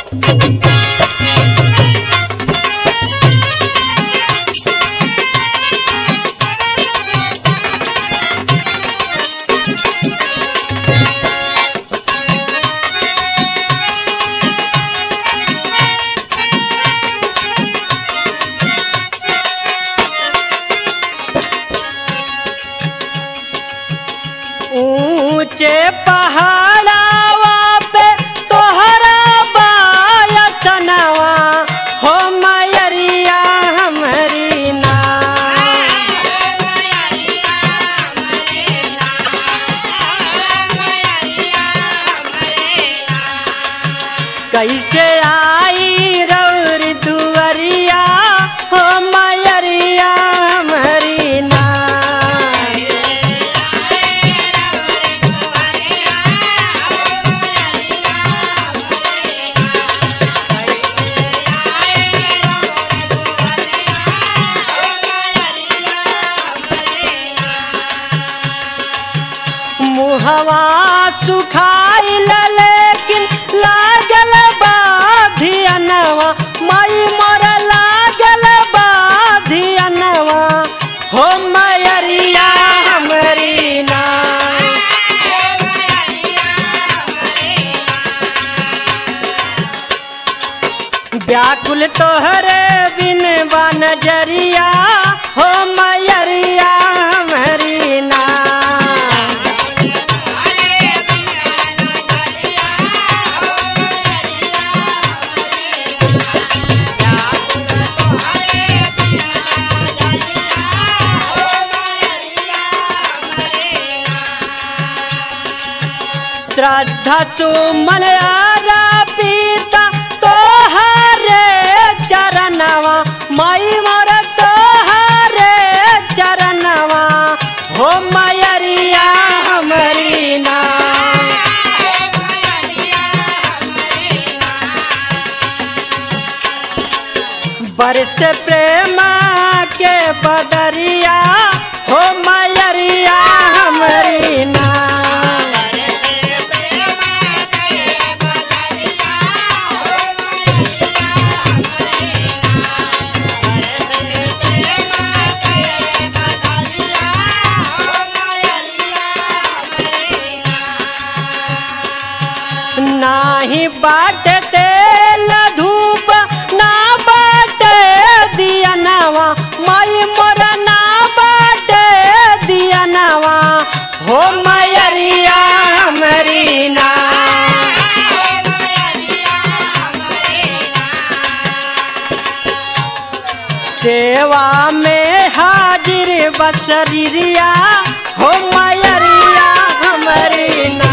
ऊंचे पहाड़ावा पे तोहरा बायसनवा हो मयरिया हमरी ना। कैसे आई रौर दुअरिया हो मयरिया हमरी ना। मुहवा सुखाइल लेकिन लागल बाधियनवा मई मोर लागल बाधियनवा हो मयरिया हमरी ना। व्याकुल तोहरे बिन बनजरिया हो मयरिया हमरी ना। श्रद्धा सुमन आरा पीता तोहरे चरणवा मई मोर तोहरे चरणवा हो मयरिया हमरी ना। बरस प्रेम के बदरिया हो मयरिया हमरी ना। नाही बाटते धूप ना बाटे दियनवा मई मोर ना बाटे दियनवा हो मयरिया हमरी ना। सेवा में हाजिर बसरिया हो मयरिया हमरी ना।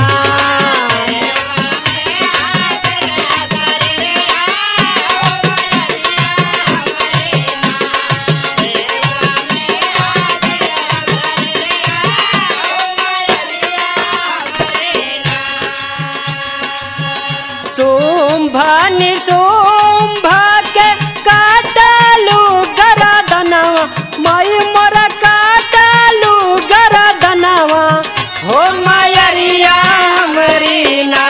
निशुंभ के काटलू गरदनवा मई मोर काटलू गरदनवा हो मयरिया हमरी ना।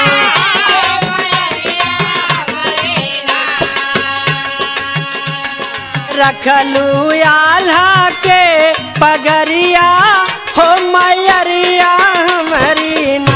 रखलू आल्हा के पगरिया हो मयरिया हमरी ना।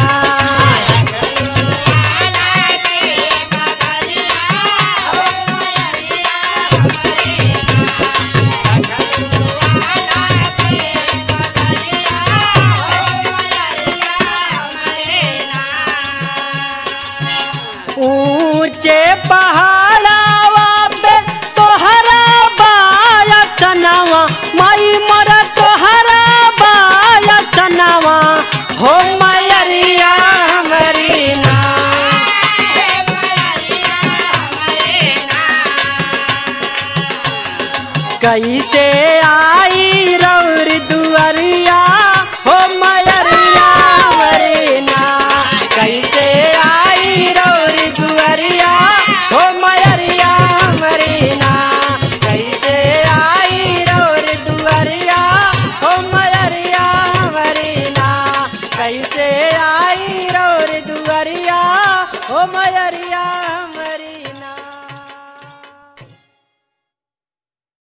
ऊंचे पहाड़ावा पे तोहरा बायसनवा मई मोर तोहरा बायसनवा हो मयरिया हमरी ना। कैसे आई